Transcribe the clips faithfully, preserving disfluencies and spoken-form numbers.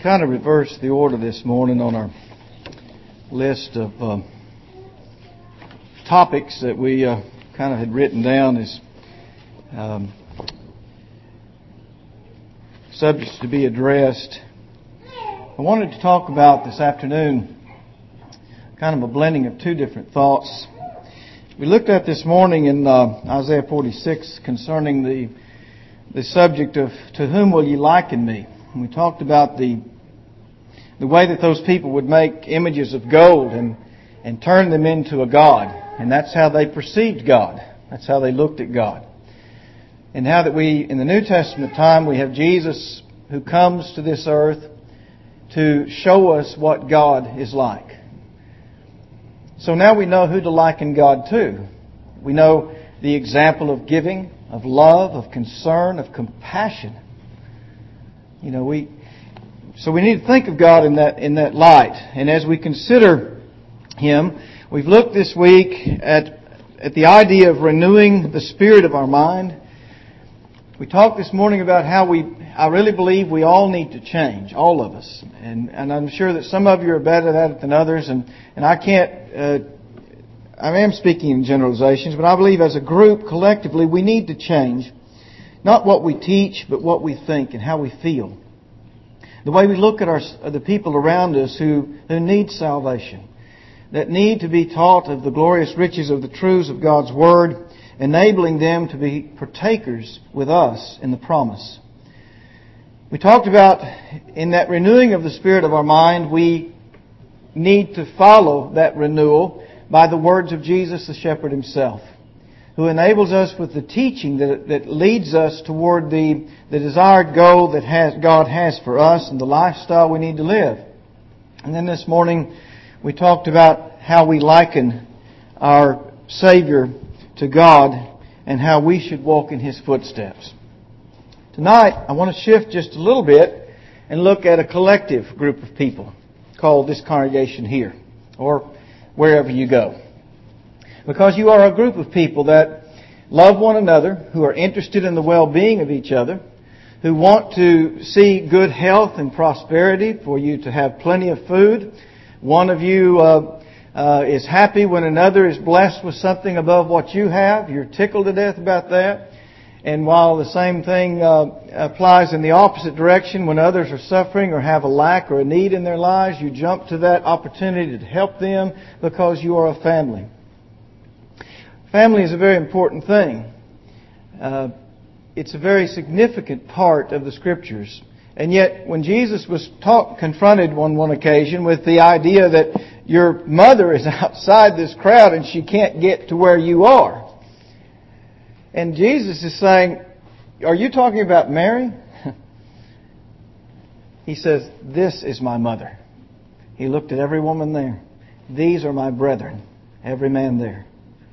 kind of reversed the order this morning on our list of uh, topics that we uh, kind of had written down as um, subjects to be addressed. I wanted to talk about this afternoon kind of a blending of two different thoughts. We looked at this morning in uh, Isaiah forty-six concerning the the subject of to whom will you liken me? And we talked about the the way that those people would make images of gold and and turn them into a god, and that's how they perceived God. That's how they looked at God. And how that we in the New Testament time we have Jesus who comes to this earth to show us what God is like. So now we know who to liken God to. We know the example of giving, of love, of concern, of compassion. You know, we so we need to think of God in that in that light. And as we consider Him, we've looked this week at at the idea of renewing the spirit of our mind. We talked this morning about how we I really believe we all need to change, all of us. And and I'm sure that some of you are better at it than others, and, and I can't uh, I am speaking in generalizations, but I believe as a group, collectively, we need to change. Not what we teach, but what we think and how we feel. The way we look at our the people around us who, who need salvation, that need to be taught of the glorious riches of the truths of God's Word, enabling them to be partakers with us in the promise. We talked about in that renewing of the spirit of our mind, we need to follow that renewal by the words of Jesus, the shepherd Himself, who enables us with the teaching that, that leads us toward the, the desired goal that has, God has for us and the lifestyle we need to live. And then this morning we talked about how we liken our Savior to God and how we should walk in His footsteps. Tonight I want to shift just a little bit and look at a collective group of people called this congregation here, or wherever you go. Because you are a group of people that love one another, who are interested in the well-being of each other, who want to see good health and prosperity, for you to have plenty of food. One of you uh, uh, is happy when another is blessed with something above what you have. You're tickled to death about that. And while the same thing uh, applies in the opposite direction, when others are suffering or have a lack or a need in their lives, you jump to that opportunity to help them because you are a family. Family is a very important thing. Uh, it's a very significant part of the Scriptures. And yet, when Jesus was talk, confronted on one occasion with the idea that your mother is outside this crowd and she can't get to where you are, and Jesus is saying, are you talking about Mary? He says, this is my mother. He looked at every woman there. These are my brethren, every man there.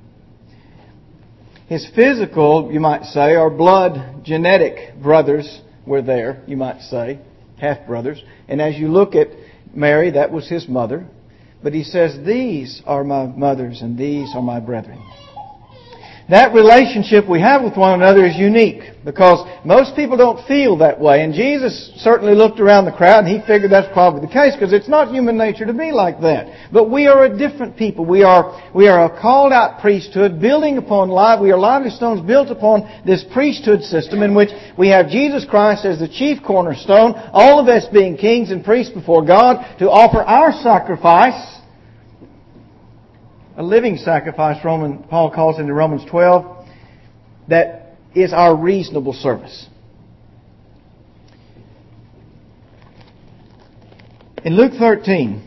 His physical, you might say, or blood genetic brothers were there, you might say, half-brothers. And as you look at Mary, that was His mother. But He says, these are my mothers and these are my brethren. That relationship we have with one another is unique because most people don't feel that way. And Jesus certainly looked around the crowd and He figured that's probably the case because it's not human nature to be like that. But we are a different people. We are we are a called out priesthood building upon life. We are lively stones built upon this priesthood system in which we have Jesus Christ as the chief cornerstone, all of us being kings and priests before God to offer our sacrifice. A living sacrifice, Roman Paul calls it in Romans twelve, that is our reasonable service. In Luke thirteen,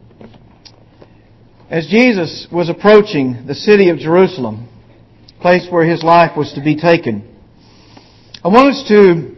as Jesus was approaching the city of Jerusalem, place where His life was to be taken, I want us to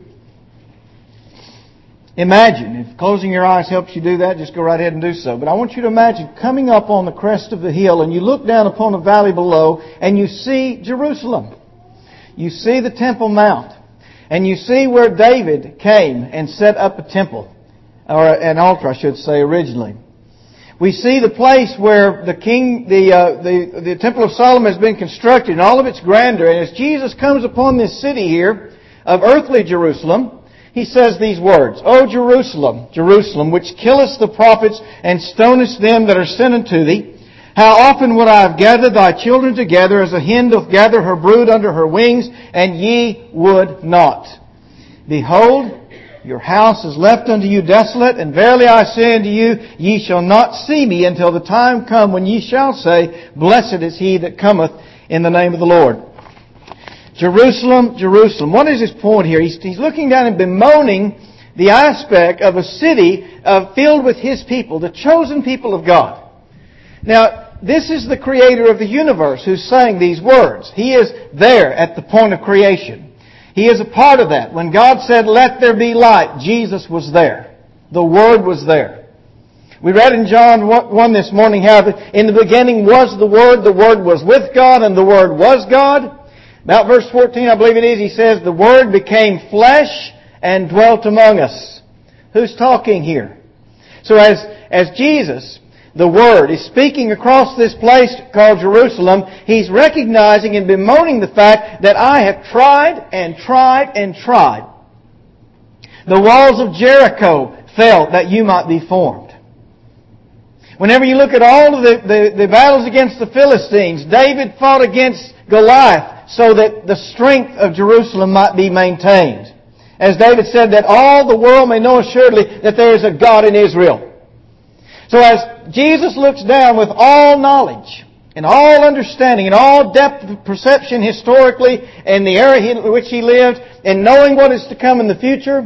imagine, if closing your eyes helps you do that, just go right ahead and do so. But I want you to imagine coming up on the crest of the hill and you look down upon the valley below and you see Jerusalem. You see the Temple Mount. And you see where David came and set up a temple. Or an altar, I should say, originally. We see the place where the king, the, uh, the, the Temple of Solomon has been constructed in all of its grandeur. And as Jesus comes upon this city here of earthly Jerusalem, he says these words, O Jerusalem, Jerusalem, which killest the prophets and stonest them that are sent unto thee, how often would I have gathered thy children together as a hen doth gather her brood under her wings, and ye would not. Behold, your house is left unto you desolate, and verily I say unto you, ye shall not see me until the time come when ye shall say, Blessed is he that cometh in the name of the Lord. Jerusalem, Jerusalem. What is his point here? He's, he's looking down and bemoaning the aspect of a city uh, filled with His people, the chosen people of God. Now, this is the Creator of the universe who's saying these words. He is there at the point of creation. He is a part of that. When God said, let there be light, Jesus was there. The Word was there. We read in John one this morning how in the beginning was the Word, the Word was with God, and the Word was God. About verse fourteen, I believe it is, he says, the Word became flesh and dwelt among us. Who's talking here? So as, as Jesus, the Word, is speaking across this place called Jerusalem, He's recognizing and bemoaning the fact that I have tried and tried and tried. The walls of Jericho fell that you might be formed. Whenever you look at all of the, the, the battles against the Philistines, David fought against Goliath so that the strength of Jerusalem might be maintained. As David said, that all the world may know assuredly that there is a God in Israel. So as Jesus looks down with all knowledge and all understanding and all depth of perception historically in the era in which He lived and knowing what is to come in the future,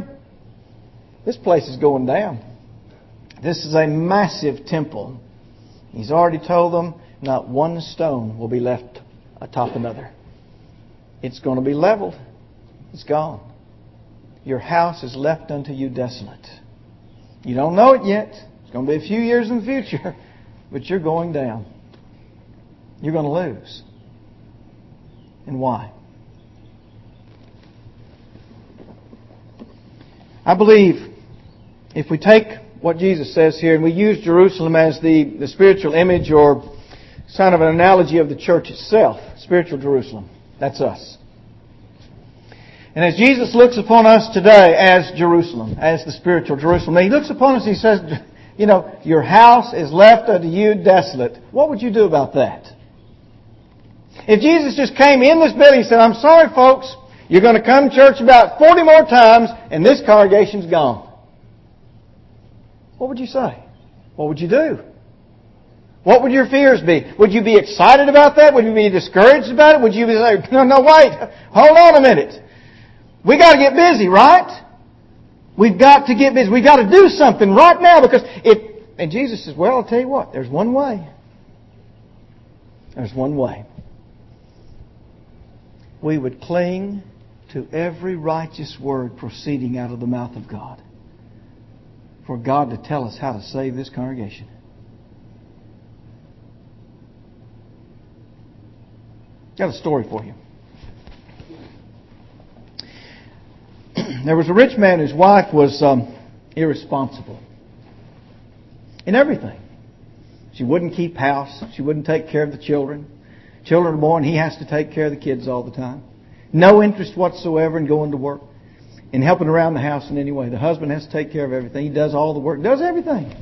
this place is going down. This is a massive temple. He's already told them not one stone will be left atop another. It's going to be leveled. It's gone. Your house is left unto you desolate. You don't know it yet. It's going to be a few years in the future. But you're going down. You're going to lose. And why? I believe if we take what Jesus says here and we use Jerusalem as the, the spiritual image or kind of an analogy of the church itself, spiritual Jerusalem, that's us. And as Jesus looks upon us today as Jerusalem, as the spiritual Jerusalem, He looks upon us and He says, you know, your house is left unto you desolate. What would you do about that? If Jesus just came in this building and said, I'm sorry folks, you're going to come to church about forty more times and this congregation's gone. What would you say? What would you do? What would your fears be? Would you be excited about that? Would you be discouraged about it? Would you be like, no, no, wait, hold on a minute. We got to get busy, right? We've got to get busy. We've got to do something right now because if... And Jesus says, well, I'll tell you what. There's one way. There's one way. We would cling to every righteous word proceeding out of the mouth of God for God to tell us how to save this congregation. Got a story for you. There was a rich man whose wife was um, irresponsible in everything. She wouldn't keep house. She wouldn't take care of the children. Children are born, he has to take care of the kids all the time. No interest whatsoever in going to work, in helping around the house in any way. The husband has to take care of everything. He does all the work, does everything.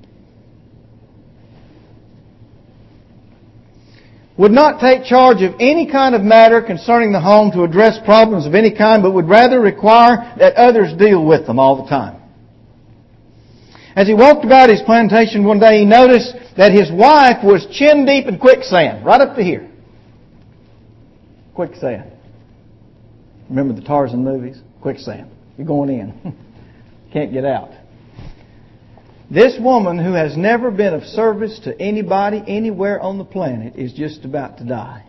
Would not take charge of any kind of matter concerning the home to address problems of any kind, but would rather require that others deal with them all the time. As he walked about his plantation one day, he noticed that his wife was chin deep in quicksand, right up to here. Quicksand. Remember the Tarzan movies? Quicksand. You're going in. Can't get out. This woman who has never been of service to anybody anywhere on the planet is just about to die.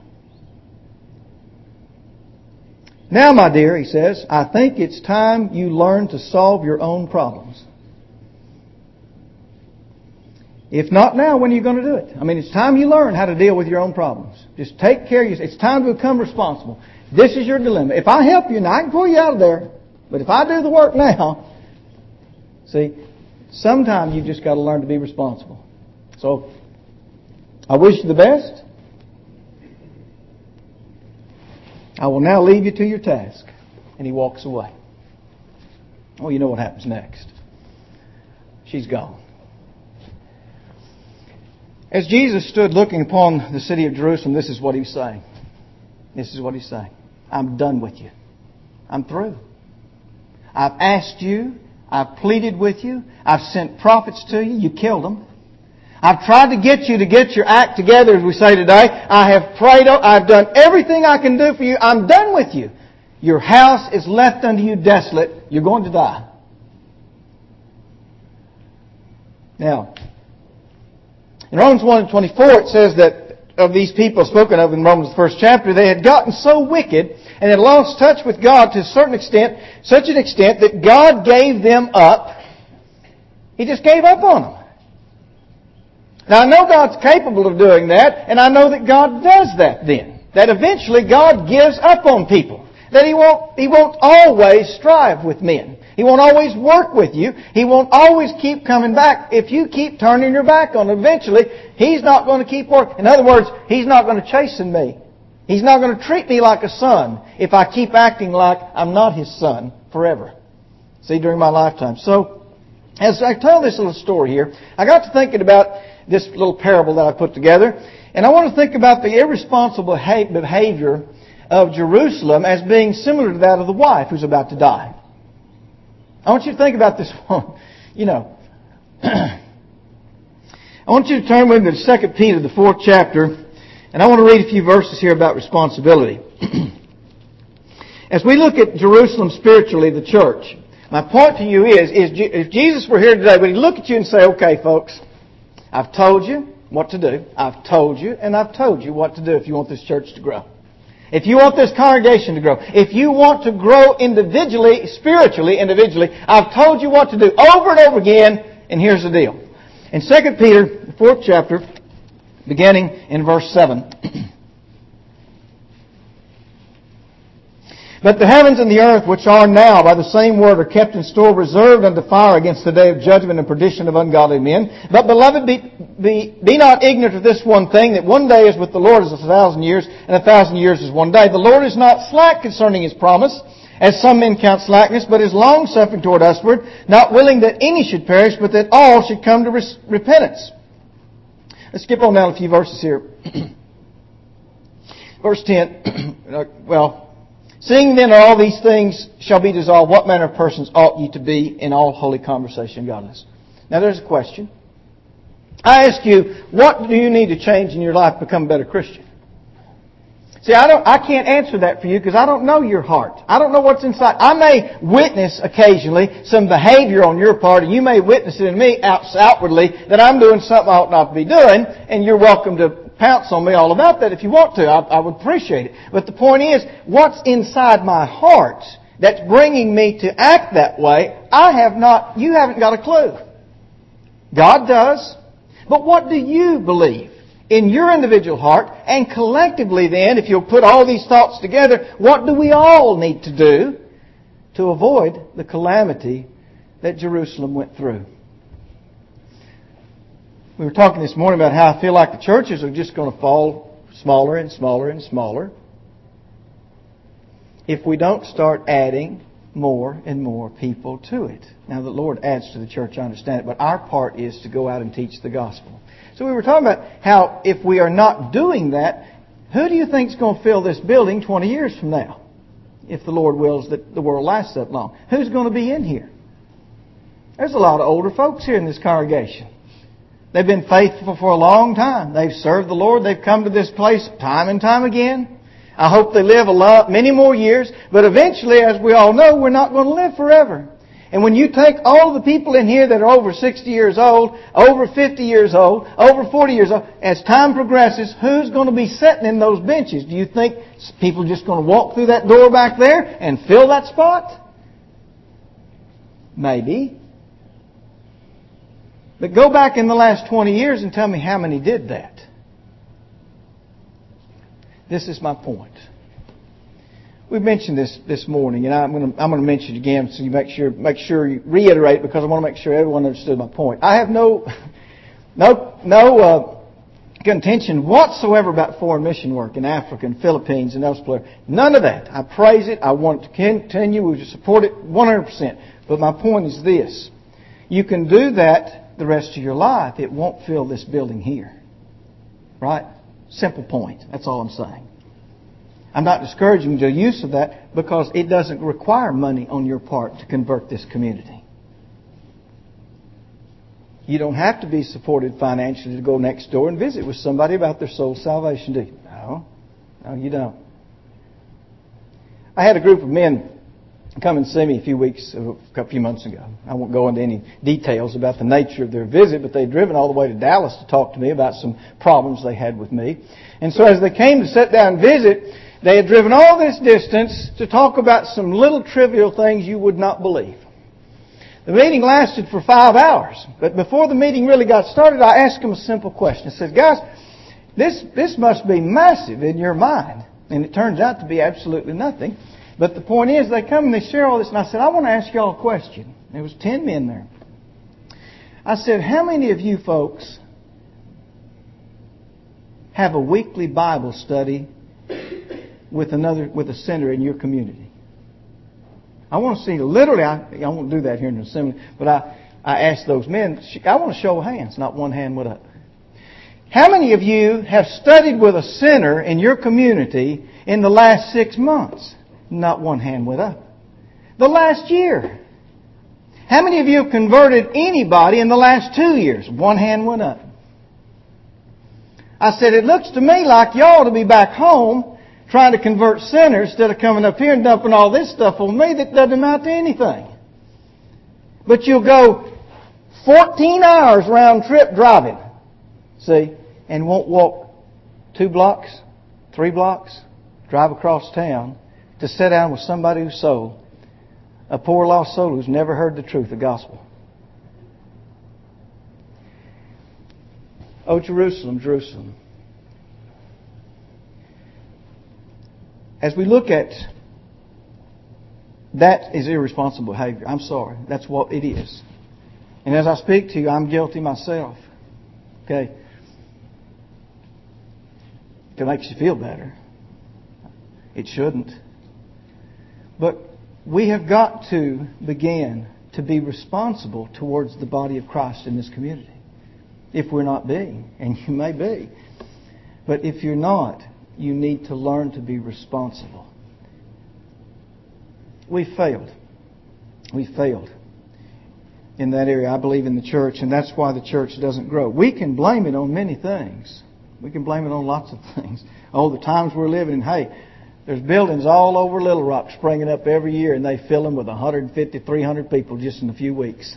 Now, my dear, he says, I think it's time you learn to solve your own problems. If not now, when are you going to do it? I mean, it's time you learn how to deal with your own problems. Just take care of yourself. It's time to become responsible. This is your dilemma. If I help you, now I can pull you out of there. But if I do the work now, see, sometimes you've just got to learn to be responsible. So, I wish you the best. I will now leave you to your task. And he walks away. Well, you know what happens next. She's gone. As Jesus stood looking upon the city of Jerusalem, this is what He was saying. This is what He's saying. I'm done with you. I'm through. I've asked you. I've pleaded with you. I've sent prophets to you. You killed them. I've tried to get you to get your act together, as we say today. I have prayed. I've done everything I can do for you. I'm done with you. Your house is left unto you desolate. You're going to die. Now, in Romans one and twenty-four, it says that of these people spoken of in Romans the first chapter, they had gotten so wicked and had lost touch with God to a certain extent, such an extent that God gave them up. He just gave up on them. Now I know God's capable of doing that, and I know that God does that then. That eventually God gives up on people. That He won't, He won't always strive with men. He won't always work with you. He won't always keep coming back. If you keep turning your back on Him, eventually He's not going to keep working. In other words, He's not going to chasten me. He's not going to treat me like a son if I keep acting like I'm not His son forever. See, during my lifetime. So, as I tell this little story here, I got to thinking about this little parable that I put together. And I want to think about the irresponsible behavior of Jerusalem as being similar to that of the wife who's about to die. I want you to think about this one. You know, I want you to turn with me to Second Peter, the fourth chapter, and I want to read a few verses here about responsibility. As we look at Jerusalem spiritually, the church, my point to you is, is if Jesus were here today, would He look at you and say, okay, folks, I've told you what to do. I've told you, and I've told you what to do if you want this church to grow. If you want this congregation to grow. If you want to grow individually, spiritually, individually, I've told you what to do over and over again, and here's the deal. In Second Peter, the fourth chapter, beginning in verse seven. But the heavens and the earth, which are now by the same word, are kept in store, reserved unto fire against the day of judgment and perdition of ungodly men. But, beloved, be, be, be not ignorant of this one thing, that one day is with the Lord as a thousand years, and a thousand years is one day. The Lord is not slack concerning His promise, as some men count slackness, but is long-suffering toward usward, not willing that any should perish, but that all should come to res- repentance. Let's skip on down a few verses here. Verse ten, well... Seeing then all these things shall be dissolved, what manner of persons ought ye to be in all holy conversation and godliness? Now there's a question. I ask you, what do you need to change in your life to become a better Christian? See, I don't, I can't answer that for you because I don't know your heart. I don't know what's inside. I may witness occasionally some behavior on your part, and you may witness it in me outwardly that I'm doing something I ought not to be doing, and you're welcome to pounce on me all about that if you want to. I, I would appreciate it. But the point is, what's inside my heart that's bringing me to act that way, I have not, you haven't got a clue. God does. But what do you believe in your individual heart? And collectively then, if you'll put all these thoughts together, what do we all need to do to avoid the calamity that Jerusalem went through? We were talking this morning about how I feel like the churches are just going to fall smaller and smaller and smaller if we don't start adding more and more people to it. Now, the Lord adds to the church, I understand it, but our part is to go out and teach the gospel. So we were talking about how if we are not doing that, who do you think is going to fill this building twenty years from now? If the Lord wills that the world lasts that long. Who's going to be in here? There's a lot of older folks here in this congregation. They've been faithful for a long time. They've served the Lord. They've come to this place time and time again. I hope they live a lot, many more years. But eventually, as we all know, we're not going to live forever. And when you take all the people in here that are over sixty years old, over fifty years old, over forty years old, as time progresses, who's going to be sitting in those benches? Do you think people are just going to walk through that door back there and fill that spot? Maybe. But go back in the last twenty years and tell me how many did that. This is my point. We mentioned this this morning, and I'm going to I'm going to mention it again so you make sure make sure you reiterate because I want to make sure everyone understood my point. I have no no no uh, contention whatsoever about foreign mission work in Africa and Philippines and elsewhere. None of that. I praise it. I want it to continue. We support it one hundred percent. But my point is this. You can do that the rest of your life. It won't fill this building here. Right? Simple point. That's all I'm saying. I'm not discouraging the use of that because it doesn't require money on your part to convert this community. You don't have to be supported financially to go next door and visit with somebody about their soul salvation, do you? No. No, you don't. I had a group of men come and see me a few weeks, a few months ago. I won't go into any details about the nature of their visit, but they'd driven all the way to Dallas to talk to me about some problems they had with me. And so as they came to sit down and visit, they had driven all this distance to talk about some little trivial things you would not believe. The meeting lasted for five hours, but before the meeting really got started, I asked them a simple question. I said, guys, this, this must be massive in your mind. And it turns out to be absolutely nothing. But the point is, they come and they share all this, and I said, I want to ask you all a question. There was ten men there. I said, how many of you folks have a weekly Bible study with another, with a center in your community? I want to see, literally, I, I won't do that here in the assembly, but I, I asked those men, I want to show hands, not one hand went up. How many of you have studied with a center in your community in the last six months? Not one hand went up. The last year. How many of you have converted anybody in the last two years? One hand went up. I said, it looks to me like you ought to be back home trying to convert sinners instead of coming up here and dumping all this stuff on me that doesn't amount to anything. But you'll go fourteen hours round trip driving, see, and won't walk two blocks, three blocks, drive across town to sit down with somebody whose soul, a poor lost soul who's never heard the truth, the gospel. Oh, Jerusalem, Jerusalem. As we look at that is irresponsible behavior. I'm sorry. That's what it is. And as I speak to you, I'm guilty myself. Okay? If it makes you feel better. It shouldn't. But we have got to begin to be responsible towards the body of Christ in this community. If we're not being, and you may be. But if you're not, you need to learn to be responsible. We failed. We failed in that area, I believe, in the church, and that's why the church doesn't grow. We can blame it on many things. We can blame it on lots of things. Oh, the times we're living in, hey, there's buildings all over Little Rock springing up every year, and they fill them with one hundred fifty, three hundred people just in a few weeks.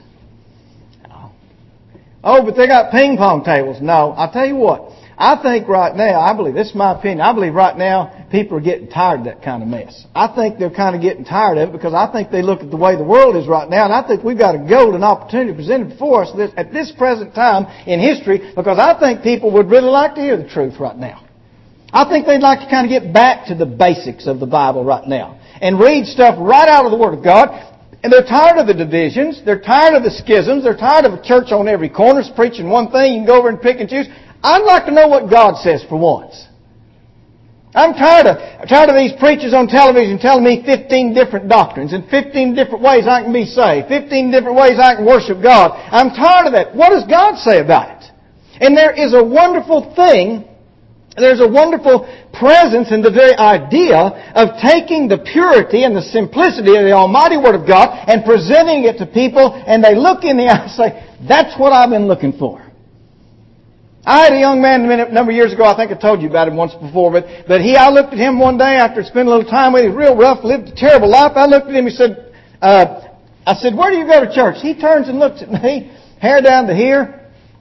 Oh, but they got ping pong tables. No, I'll tell you what. I think right now, I believe, this is my opinion, I believe right now people are getting tired of that kind of mess. I think they're kind of getting tired of it because I think they look at the way the world is right now, and I think we've got a golden opportunity presented before us at this present time in history, because I think people would really like to hear the truth right now. I think they'd like to kind of get back to the basics of the Bible right now and read stuff right out of the Word of God. And they're tired of the divisions. They're tired of the schisms. They're tired of a church on every corner preaching one thing. You can go over and pick and choose. I'd like to know what God says for once. I'm tired of, I'm tired of these preachers on television telling me fifteen different doctrines and fifteen different ways I can be saved, fifteen different ways I can worship God. I'm tired of that. What does God say about it? And there is a wonderful thing. There's a wonderful presence in the very idea of taking the purity and the simplicity of the Almighty Word of God and presenting it to people, and they look in the eye and say, that's what I've been looking for. I had a young man a number of years ago, I think I told you about him once before, but, but he, I looked at him one day after spending a little time with him. He was real rough, lived a terrible life. I looked at him and said, uh, I said, where do you go to church? He turns and looks at me, hair down to here.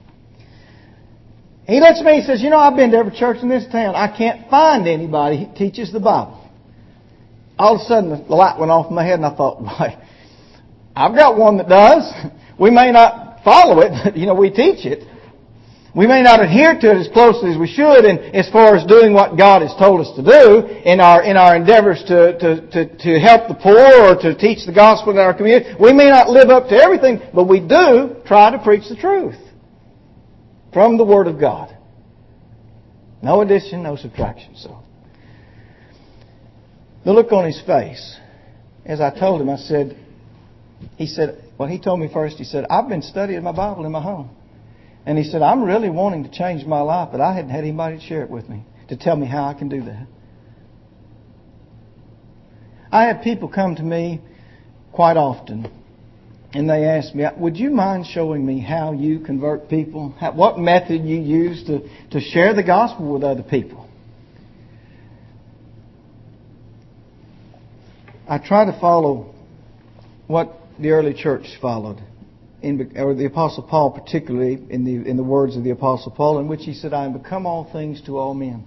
He looks at me and says, you know, I've been to every church in this town. I can't find anybody who teaches the Bible. All of a sudden, the light went off in my head, and I thought, boy, I've got one that does. We may not follow it, but, you know, we teach it. We may not adhere to it as closely as we should, and as far as doing what God has told us to do in our in our endeavors to, to, to, to help the poor or to teach the gospel in our community. We may not live up to everything, but we do try to preach the truth from the Word of God. No addition, no subtraction. So, the look on his face, as I told him, I said, He said, well, he told me first, he said, I've been studying my Bible in my home. And he said, I'm really wanting to change my life, but I hadn't had anybody to share it with me, to tell me how I can do that. I have people come to me quite often, and they ask me, would you mind showing me how you convert people? How, what method you use to, to share the gospel with other people? I try to follow what the early church followed, in, or the Apostle Paul particularly, in the in the words of the Apostle Paul, in which he said, I am become all things to all men.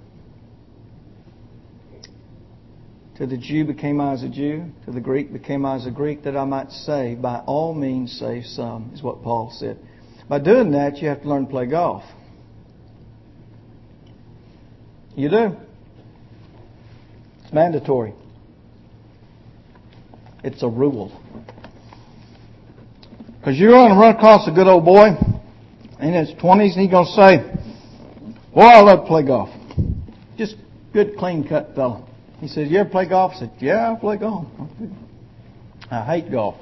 To the Jew became I as a Jew, to the Greek became I as a Greek, that I might save, by all means save some, is what Paul said. By doing that, you have to learn to play golf. You do. It's mandatory. It's a rule. Because you're going to run across a good old boy in his twenties, and he's going to say, boy, I love to play golf. Just good, clean-cut fella. He says, you ever play golf? I said, yeah, I play golf. I hate golf.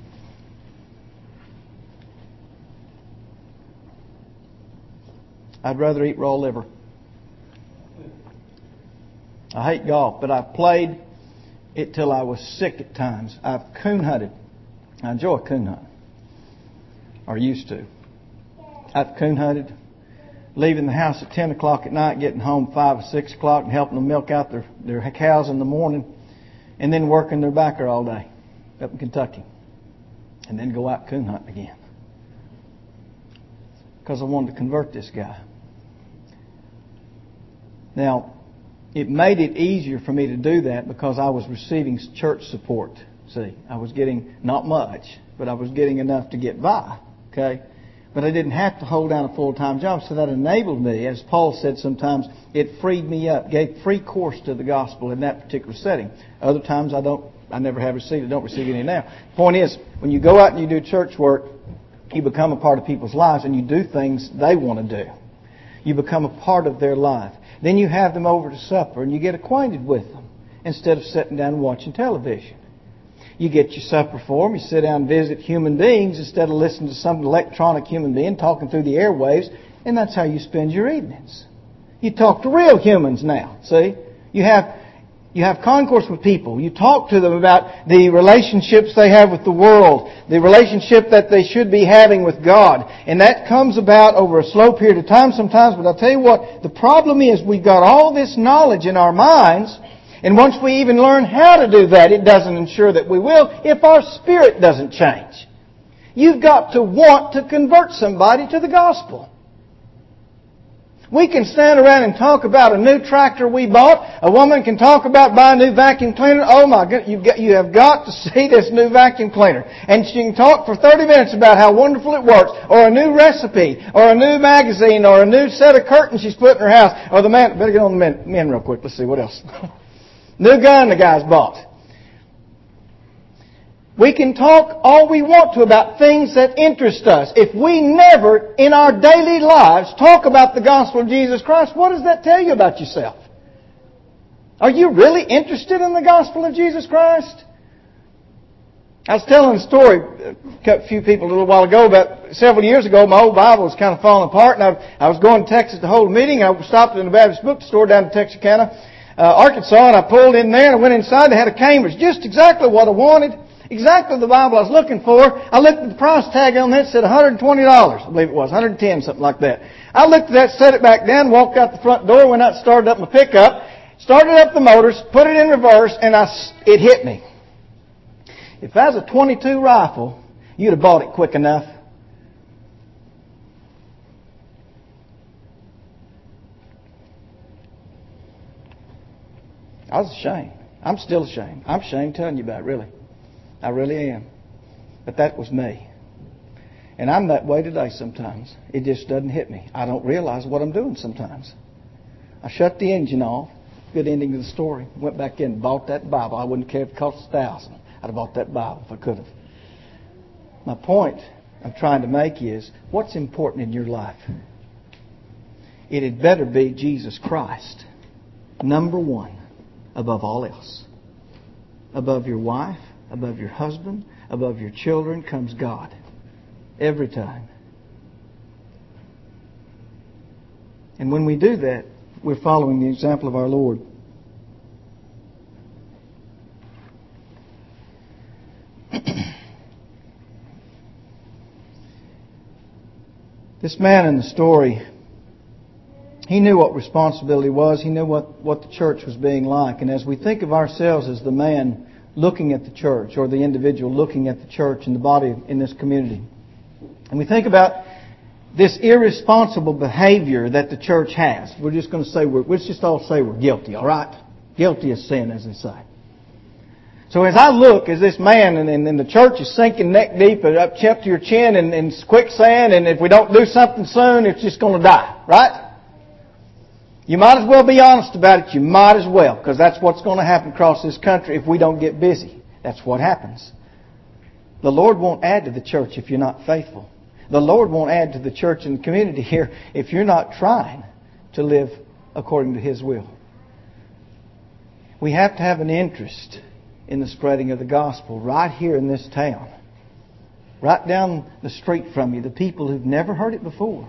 I'd rather eat raw liver. I hate golf, but I've played it till I was sick at times. I've coon hunted. I enjoy coon hunting. Or used to. I've coon hunted. Leaving the house at ten o'clock at night, getting home five or six o'clock and helping them milk out their, their cows in the morning, and then working their backer all day up in Kentucky. And then go out coon hunting again. Because I wanted to convert this guy. Now, it made it easier for me to do that because I was receiving church support. See, I was getting not much, but I was getting enough to get by. Okay? But I didn't have to hold down a full-time job, so that enabled me, as Paul said sometimes, it freed me up, gave free course to the gospel in that particular setting. Other times I don't, I never have received it, don't receive any now. The point is, when you go out and you do church work, you become a part of people's lives and you do things they want to do. You become a part of their life. Then you have them over to supper and you get acquainted with them instead of sitting down and watching television. You get your supper for them. You sit down and visit human beings instead of listening to some electronic human being talking through the airwaves. And that's how you spend your evenings. You talk to real humans now. See? You have you have concourse with people. You talk to them about the relationships they have with the world, the relationship that they should be having with God. And that comes about over a slow period of time sometimes. But I'll tell you what, the problem is we've got all this knowledge in our minds. And once we even learn how to do that, it doesn't ensure that we will if our spirit doesn't change. You've got to want to convert somebody to the gospel. We can stand around and talk about a new tractor we bought. A woman can talk about buying a new vacuum cleaner. Oh my goodness, you've got, you have got to see this new vacuum cleaner. And she can talk for thirty minutes about how wonderful it works, or a new recipe, or a new magazine, or a new set of curtains she's put in her house. Or the man, better get on the men, men real quick. Let's see, what else? New gun the guy's bought. We can talk all we want to about things that interest us. If we never, in our daily lives, talk about the gospel of Jesus Christ, what does that tell you about yourself? Are you really interested in the gospel of Jesus Christ? I was telling a story, a few people a little while ago, about several years ago, my old Bible was kind of falling apart, and I, I was going to Texas to hold a meeting. I stopped in the Baptist bookstore down in Texarkana, uh, Arkansas, and I pulled in there and I went inside. They had a Cambridge, just exactly what I wanted. Exactly the Bible I was looking for. I looked at the price tag on that. It said one hundred twenty dollars. I believe it was. one hundred ten dollars, something like that. I looked at that, set it back down, walked out the front door, went out and started up my pickup, started up the motors, put it in reverse, and I, it hit me. If that was a twenty-two rifle, you'd have bought it quick enough. I was ashamed. I'm still ashamed. I'm ashamed telling you about it, really. I really am. But that was me. And I'm that way today sometimes. It just doesn't hit me. I don't realize what I'm doing sometimes. I shut the engine off. Good ending to the story. Went back in and bought that Bible. I wouldn't care if it cost a thousand. I'd have bought that Bible if I could have. My point I'm trying to make is, what's important in your life? It had better be Jesus Christ. Number one, above all else. Above your wife, above your husband, above your children comes God. Every time. And when we do that, we're following the example of our Lord. This man in the story, he knew what responsibility was. He knew what, what the church was being like. And as we think of ourselves as the man looking at the church, or the individual looking at the church and the body in this community, and we think about this irresponsible behavior that the church has, we're just going to say, we're, let's just all say we're guilty, all right? Guilty as sin, as they say. So as I look, as this man, and, and, and the church is sinking neck deep and up to your chin in, in quicksand, and if we don't do something soon, it's just going to die, right? You might as well be honest about it. You might as well, because that's what's going to happen across this country if we don't get busy. That's what happens. The Lord won't add to the church if you're not faithful. The Lord won't add to the church and the community here if you're not trying to live according to His will. We have to have an interest in the spreading of the gospel right here in this town. Right down the street from you, the people who've never heard it before.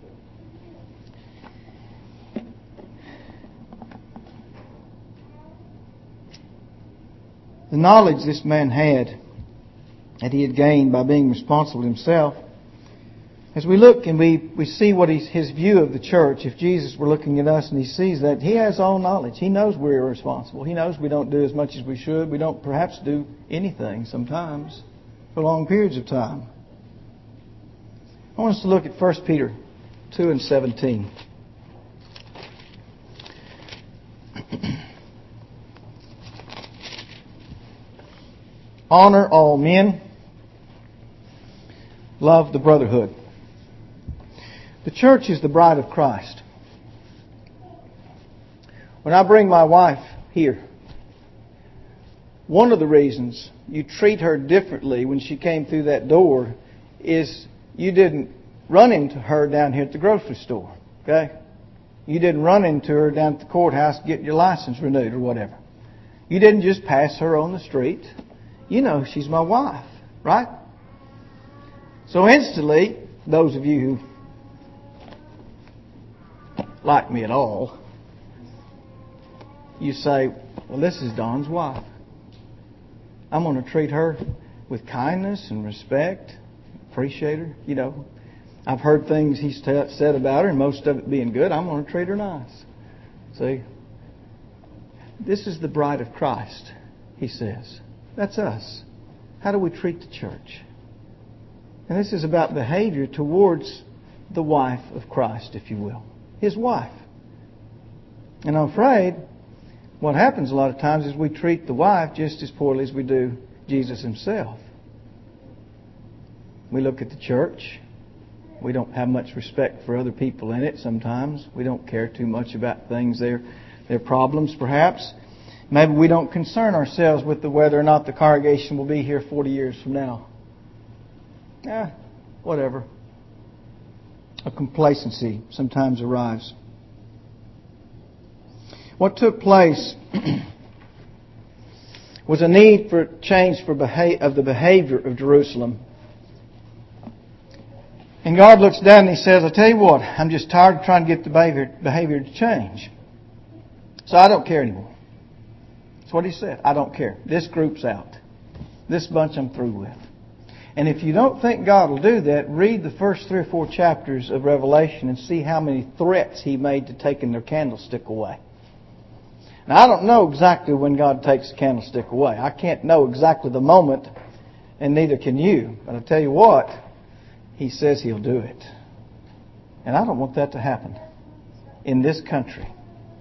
The knowledge this man had, that he had gained by being responsible himself, as we look and we, we see what he's, his view of the church, if Jesus were looking at us and He sees that, He has all knowledge. He knows we're irresponsible. He knows we don't do as much as we should. We don't perhaps do anything sometimes for long periods of time. I want us to look at First Peter two and seventeen. Honor all men. Love the brotherhood. The church is the bride of Christ. When I bring my wife here, one of the reasons you treat her differently when she came through that door is you didn't run into her down here at the grocery store. Okay? You didn't run into her down at the courthouse getting your license renewed or whatever. You didn't just pass her on the street. You know she's my wife, right? So instantly, those of you who like me at all, you say, well, this is Don's wife. I'm going to treat her with kindness and respect, appreciate her. You know, I've heard things he's t- said about her, and most of it being good. I'm going to treat her nice. See? This is the bride of Christ, he says. That's us. How do we treat the church? And this is about behavior towards the wife of Christ, if you will. His wife. And I'm afraid what happens a lot of times is we treat the wife just as poorly as we do Jesus Himself. We look at the church. We don't have much respect for other people in it sometimes. We don't care too much about things, their, their problems perhaps. Maybe we don't concern ourselves with the whether or not the congregation will be here forty years from now. Eh, whatever. A complacency sometimes arrives. What took place was a need for change for beha- of the behavior of Jerusalem. And God looks down and He says, I tell you what, I'm just tired of trying to get the behavior, behavior to change. So I don't care anymore. That's what He said. I don't care. This group's out. This bunch I'm through with. And if you don't think God will do that, read the first three or four chapters of Revelation and see how many threats He made to taking their candlestick away. Now, I don't know exactly when God takes the candlestick away. I can't know exactly the moment, and neither can you. But I tell you what, He says He'll do it. And I don't want that to happen in this country.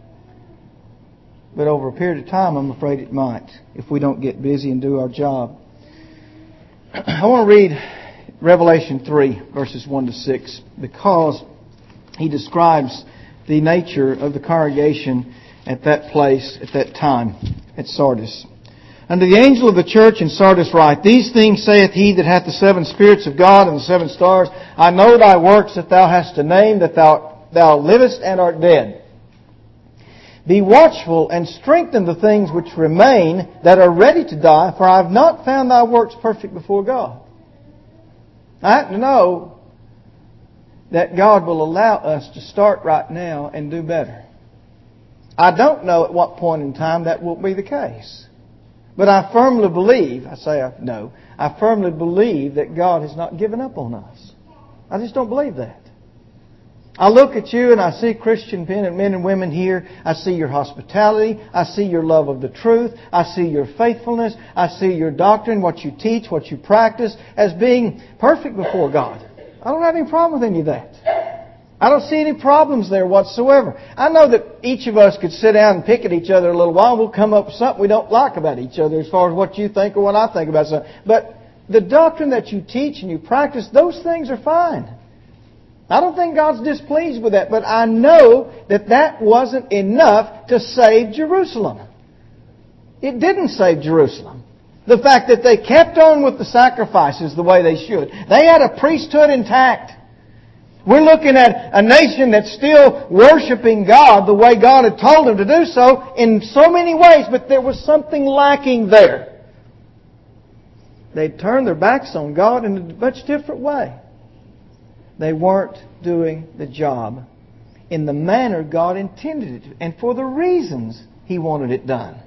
But over a period of time, I'm afraid it might, if we don't get busy and do our job. I want to read Revelation three, verses one to six, because he describes the nature of the congregation at that place, at that time, at Sardis. Unto the angel of the church in Sardis write, These things saith He that hath the seven spirits of God and the seven stars. I know thy works, that thou hast a name, that thou, thou livest and art dead. Be watchful and strengthen the things which remain that are ready to die, for I have not found thy works perfect before God. I happen to know that God will allow us to start right now and do better. I don't know at what point in time that will be the case. But I firmly believe, I say I know, I firmly believe that God has not given up on us. I just don't believe that. I look at you and I see Christian men and women here. I see your hospitality. I see your love of the truth. I see your faithfulness. I see your doctrine, what you teach, what you practice, as being perfect before God. I don't have any problem with any of that. I don't see any problems there whatsoever. I know that each of us could sit down and pick at each other a little while and we'll come up with something we don't like about each other as far as what you think or what I think about something. But the doctrine that you teach and you practice, those things are fine. I don't think God's displeased with that, but I know that that wasn't enough to save Jerusalem. It didn't save Jerusalem. The fact that they kept on with the sacrifices the way they should. They had a priesthood intact. We're looking at a nation that's still worshiping God the way God had told them to do so in so many ways, but there was something lacking there. They'd turned their backs on God in a much different way. They weren't doing the job in the manner God intended it to, and for the reasons He wanted it done.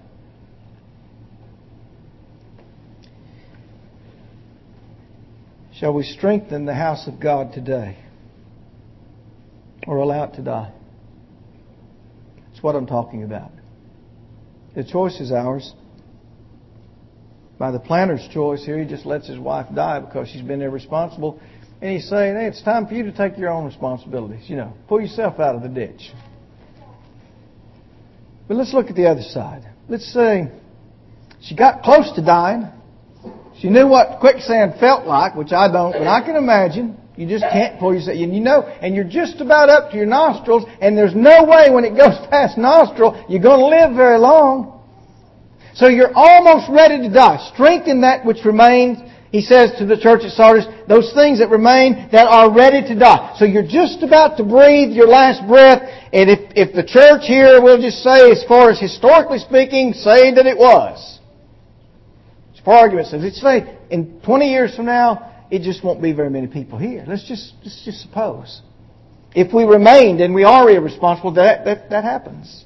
Shall we strengthen the house of God today, or allow it to die? That's what I'm talking about. The choice is ours. By the planter's choice here, he just lets his wife die because she's been irresponsible. And he's saying, hey, it's time for you to take your own responsibilities. You know, pull yourself out of the ditch. But let's look at the other side. Let's say she got close to dying. She knew what quicksand felt like, which I don't, but I can imagine. You just can't pull yourself. And you know, and you're just about up to your nostrils, and there's no way when it goes past nostril you're going to live very long. So you're almost ready to die. Strengthen that which remains. He says to the church at Sardis, those things that remain that are ready to die. So you're just about to breathe your last breath. And if, if the church here, we'll just say, as far as historically speaking, say that it was. For argument's sake, let's say in twenty years from now, it just won't be very many people here. Let's just let's just suppose. If we remained and we are irresponsible, that, that, that happens.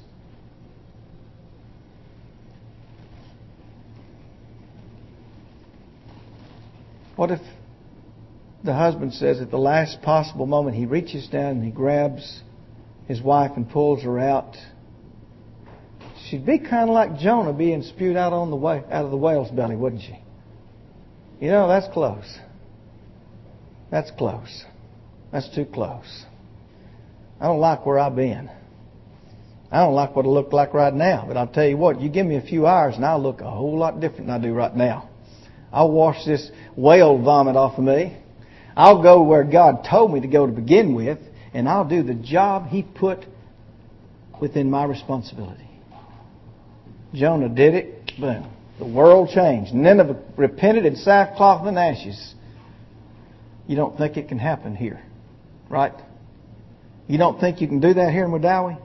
What if the husband says at the last possible moment he reaches down and he grabs his wife and pulls her out? She'd be kind of like Jonah being spewed out on the way, out of the whale's belly, wouldn't she? You know, that's close. That's close. That's too close. I don't like where I've been. I don't like what it looked like right now. But I'll tell you what, you give me a few hours and I'll look a whole lot different than I do right now. I'll wash this whale vomit off of me. I'll go where God told me to go to begin with, and I'll do the job He put within my responsibility. Jonah did it. Boom. The world changed. Nineveh repented in sackcloth and ashes. You don't think it can happen here, right? You don't think you can do that here in Wedowee?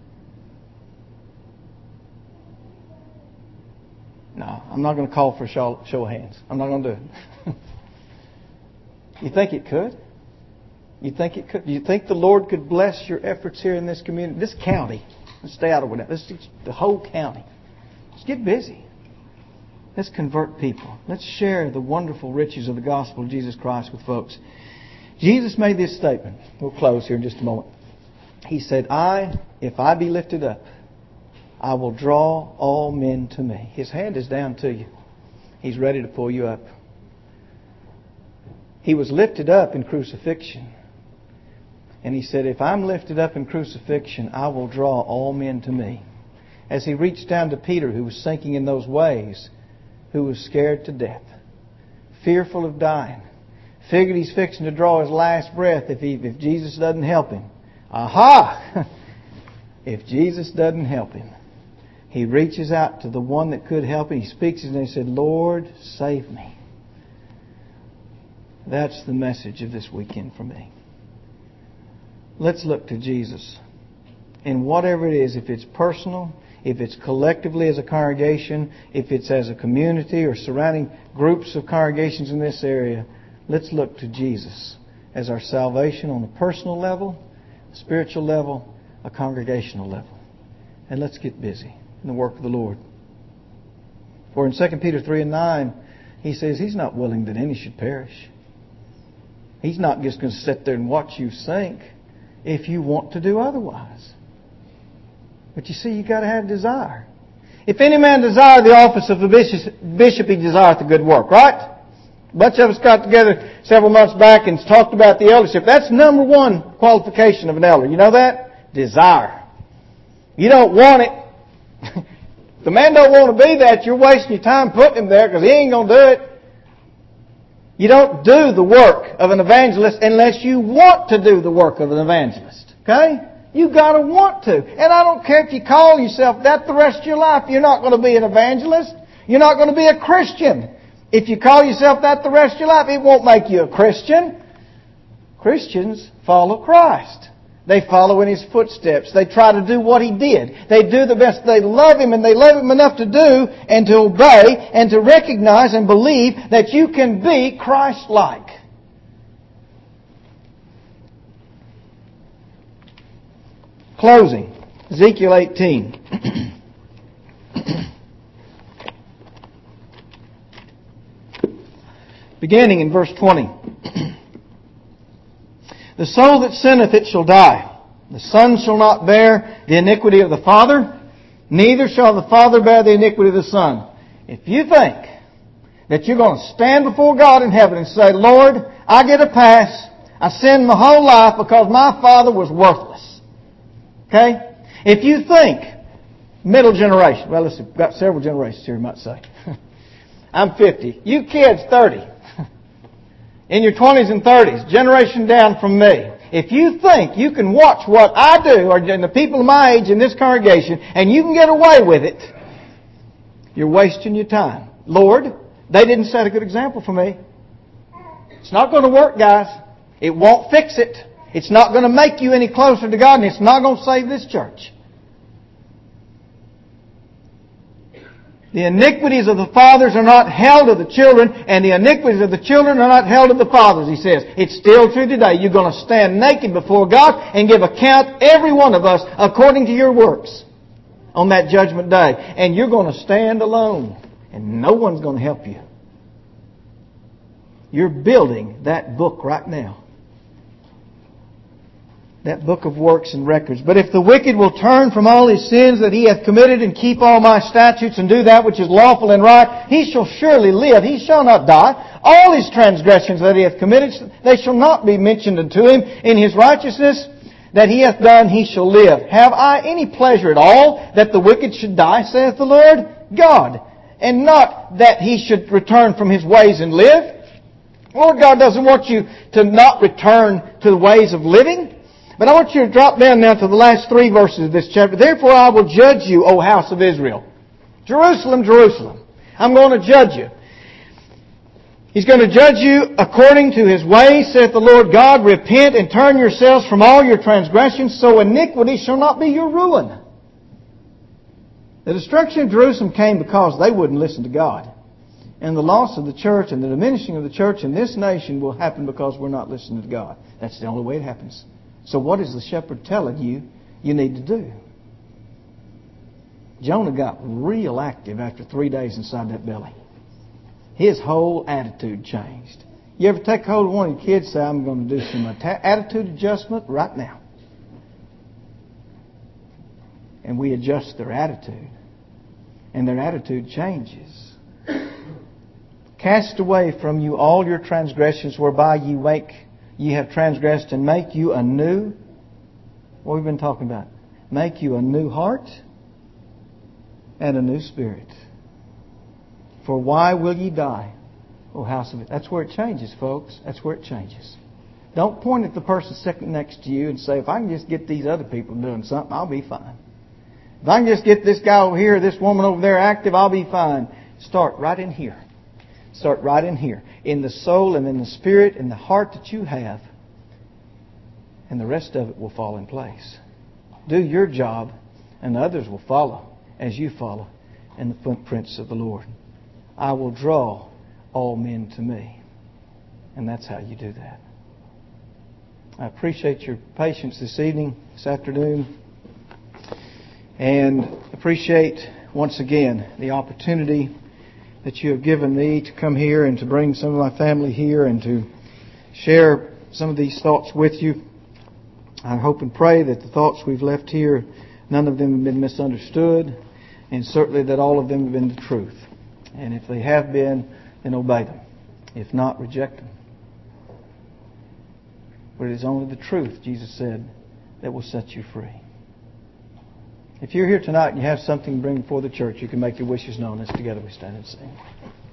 No, I'm not going to call for a show, show of hands. I'm not going to do it. You think it could? You think it could? You think the Lord could bless your efforts here in this community, this county? Let's stay out of it. Let's the whole county. Let's get busy. Let's convert people. Let's share the wonderful riches of the gospel of Jesus Christ with folks. Jesus made this statement. We'll close here in just a moment. He said, I, if I be lifted up, I will draw all men to me. His hand is down to you. He's ready to pull you up. He was lifted up in crucifixion. And He said, if I'm lifted up in crucifixion, I will draw all men to me. As He reached down to Peter, who was sinking in those waves, who was scared to death, fearful of dying, figured he's fixing to draw his last breath if, he, if Jesus doesn't help him. Aha! If Jesus doesn't help him. He reaches out to the one that could help him. He speaks and he said, Lord, save me. That's the message of this weekend for me. Let's look to Jesus in whatever it is, if it's personal, if it's collectively as a congregation, if it's as a community or surrounding groups of congregations in this area, let's look to Jesus as our salvation on a personal level, a spiritual level, a congregational level. And let's get busy in the work of the Lord. For in Second Peter three and nine, he says He's not willing that any should perish. He's not just going to sit there and watch you sink if you want to do otherwise. But you see, you've got to have desire. If any man desire the office of a bishop, bishop he desireth a good work, right? A bunch of us got together several months back and talked about the eldership. That's number one qualification of an elder. You know that? Desire. You don't want it. If the man don't want to be that, you're wasting your time putting him there because he ain't going to do it. You don't do the work of an evangelist unless you want to do the work of an evangelist. Okay? You've got to want to. And I don't care if you call yourself that the rest of your life. You're not going to be an evangelist. You're not going to be a Christian. If you call yourself that the rest of your life, it won't make you a Christian. Christians follow Christ. They follow in His footsteps. They try to do what He did. They do the best. They love Him, and they love Him enough to do and to obey and to recognize and believe that you can be Christ-like. Closing. Ezekiel eighteen. Beginning in verse twenty. The soul that sinneth, it shall die. The son shall not bear the iniquity of the father, neither shall the father bear the iniquity of the son. If you think that you're going to stand before God in heaven and say, Lord, I get a pass. I sinned my whole life because my father was worthless. Okay? If you think, middle generation, well, listen, we've got several generations here, you might say. I'm fifty. You kids, thirty. In your twenties and thirties, generation down from me. If you think you can watch what I do, or the people of my age in this congregation, and you can get away with it, you're wasting your time. Lord, they didn't set a good example for me. It's not going to work, guys. It won't fix it. It's not going to make you any closer to God, and it's not going to save this church. The iniquities of the fathers are not held of the children, and the iniquities of the children are not held of the fathers, he says. It's still true today. You're going to stand naked before God and give account, every one of us, according to your works on that judgment day. And you're going to stand alone, and no one's going to help you. You're building that book right now. That book of works and records. But if the wicked will turn from all his sins that he hath committed and keep all my statutes and do that which is lawful and right, he shall surely live. He shall not die. All his transgressions that he hath committed, they shall not be mentioned unto him. In his righteousness that he hath done, he shall live. Have I any pleasure at all that the wicked should die, saith the Lord God, and not that he should return from his ways and live? Lord God doesn't want you to not return to the ways of living. But I want you to drop down now to the last three verses of this chapter. Therefore I will judge you, O house of Israel. Jerusalem, Jerusalem. I'm going to judge you. He's going to judge you according to His ways, saith the Lord God. Repent and turn yourselves from all your transgressions, so iniquity shall not be your ruin. The destruction of Jerusalem came because they wouldn't listen to God. And the loss of the church and the diminishing of the church in this nation will happen because we're not listening to God. That's the only way it happens. So what is the shepherd telling you you need to do? Jonah got real active after three days inside that belly. His whole attitude changed. You ever take hold of one of your kids and say, I'm going to do some attitude adjustment right now? And we adjust their attitude. And their attitude changes. Cast away from you all your transgressions whereby you make Ye have transgressed, and make you a new, what we've been talking about, make you a new heart and a new spirit. For why will ye die, O house of it? That's where it changes, folks. That's where it changes. Don't point at the person sitting next to you and say, if I can just get these other people doing something, I'll be fine. If I can just get this guy over here, this woman over there active, I'll be fine. Start right in here. Start right in here. In the soul and in the spirit and the heart that you have. And the rest of it will fall in place. Do your job, and others will follow as you follow in the footprints of the Lord. I will draw all men to me. And that's how you do that. I appreciate your patience this evening, this afternoon, and appreciate once again the opportunity that you have given me to come here and to bring some of my family here and to share some of these thoughts with you. I hope and pray that the thoughts we've left here, none of them have been misunderstood, and certainly that all of them have been the truth. And if they have been, then obey them. If not, reject them. But it is only the truth, Jesus said, that will set you free. If you're here tonight and you have something to bring before the church, you can make your wishes known as together we stand and sing.